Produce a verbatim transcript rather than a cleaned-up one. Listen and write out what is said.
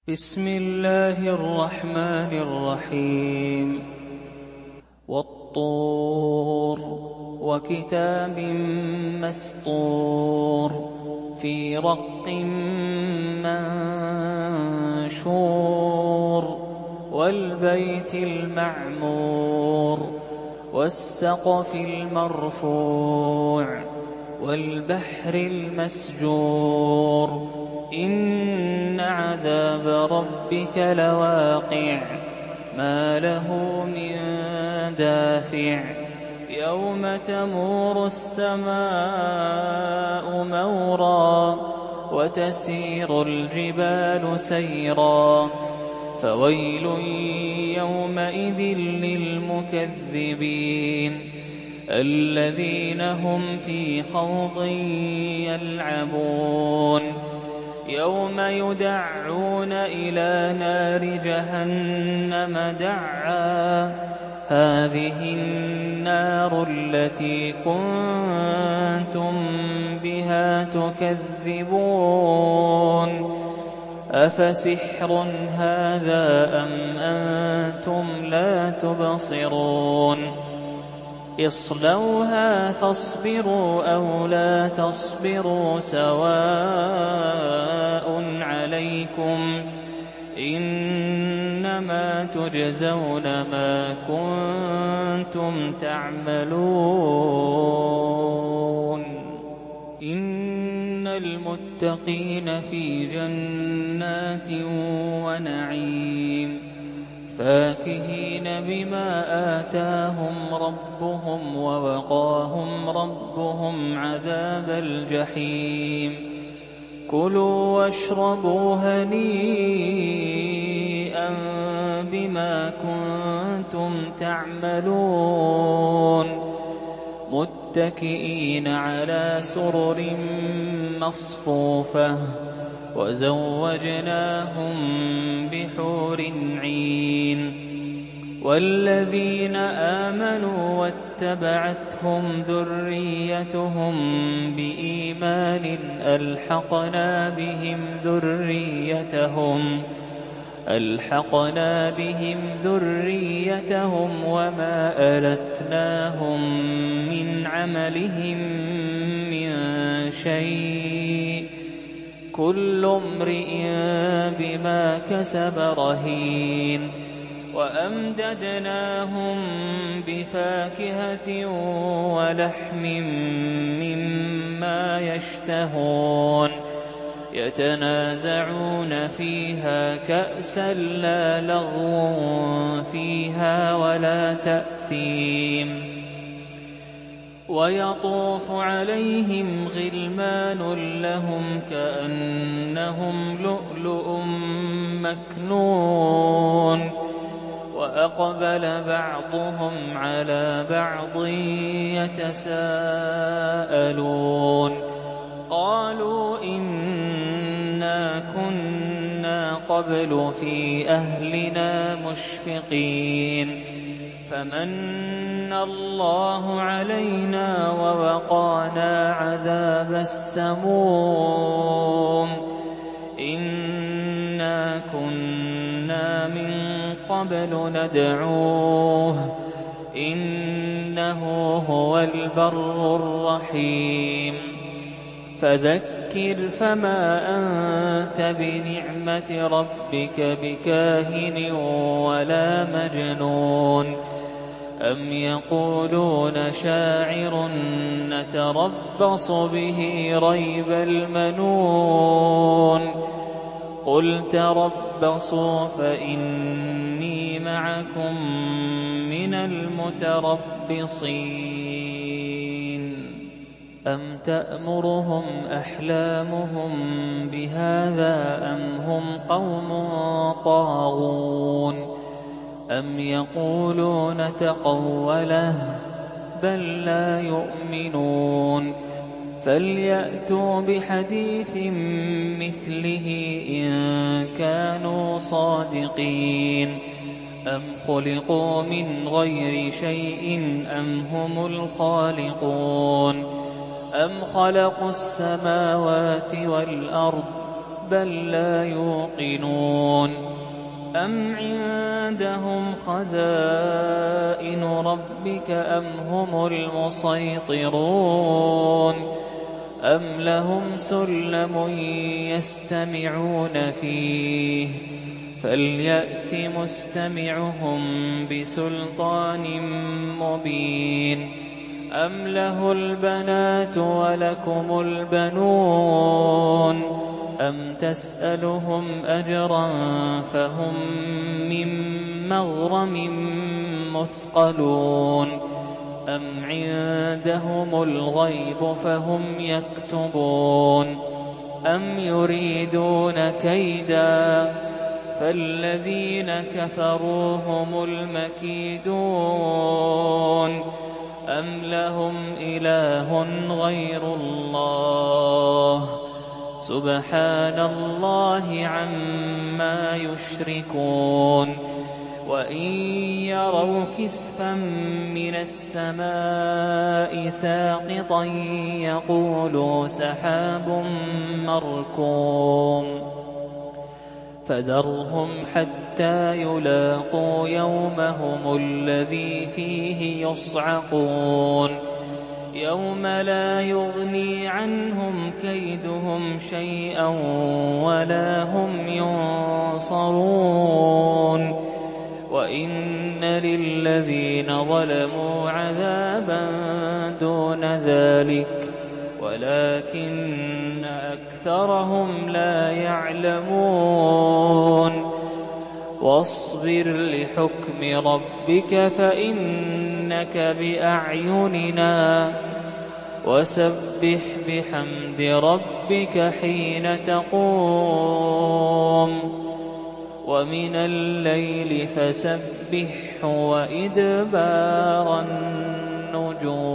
بسم الله الرحمن الرحيم والطور وكتاب مسطور في رق منشور والبيت المعمور والسقف المرفوع والبحر المسجور إن عذاب ربك لواقع ما له من دافع يوم تمور السماء مورا وتسير الجبال سيرا فويل يومئذ للمكذبين الذين هم في خوض يلعبون يوم يدعون إلى نار جهنم دعا هذه النار التي كنتم بها تكذبون أفسحر هذا أم أنتم لا تبصرون اصلوها فاصبروا أو لا تصبروا سواء عليكم إنما تجزون ما كنتم تعملون إن المتقين في جنات ونعيم فاكهين بما آتاهم ربهم ووقاهم ربهم عذاب الجحيم كلوا واشربوا هنيئا بما كنتم تعملون متكئين على سرر مصفوفة وزوجناهم بحور عين والذين آمنوا واتبعتهم ذريتهم بإيمان ألحقنا بهم ذريتهم ألحقنا بهم ذريتهم وما ألتناهم من عملهم من شيء كل امرئ بما كسب رهين وأمددناهم بفاكهة ولحم مما يشتهون يتنازعون فيها كأسا لا لغو فيها ولا تأثيم ويطوف عليهم غلمان لهم كأنهم لؤلؤ مكنون وأقبل بعضهم على بعض يتساءلون قالوا إنا كنا قبل في أهلنا مشفقين فمن الله علينا ووقانا عذاب السموم إنا كنا من قبل ندعوه إنه هو البر الرحيم فذكر فما أنت بنعمة ربك بكاهن ولا مجنون أم يقولون شاعر نتربص به ريب المنون قل تربصوا فإني معكم من المتربصين أم تأمرهم أحلامهم بهذا أم هم قوم طاغون أم يقولون تقوله بل لا يؤمنون فليأتوا بحديث مثله إن كانوا صادقين أم خلقوا من غير شيء أم هم الخالقون أم خلقوا السماوات والأرض بل لا يوقنون أم عندهم خزائن ربك أم هم المسيطرون أم لهم سلم يستمعون فيه فليأت مستمعهم بسلطان مبين أم له البنات ولكم البنون أم تسألهم أجرا فهم من مغرم مثقلون أم عندهم الغيب فهم يكتبون أم يريدون كيدا فالذين كفروا هم المكيدون أم لهم إله غير الله سبحان الله عما يشركون وإن يروا كسفا من السماء ساقطا يقولوا سحاب مركوم فذرهم حتى يلاقوا يومهم الذي فيه يصعقون يوم لا يغني عنهم كيدهم شيئا ولا هم ينصرون وإن للذين ظلموا عذابا دون ذلك ولكن أكثرهم لا يعلمون واصبر لحكم ربك فإنك بأعيننا وسبح بحمد ربك حين تقوم ومن الليل فسبحه وإدبار النجوم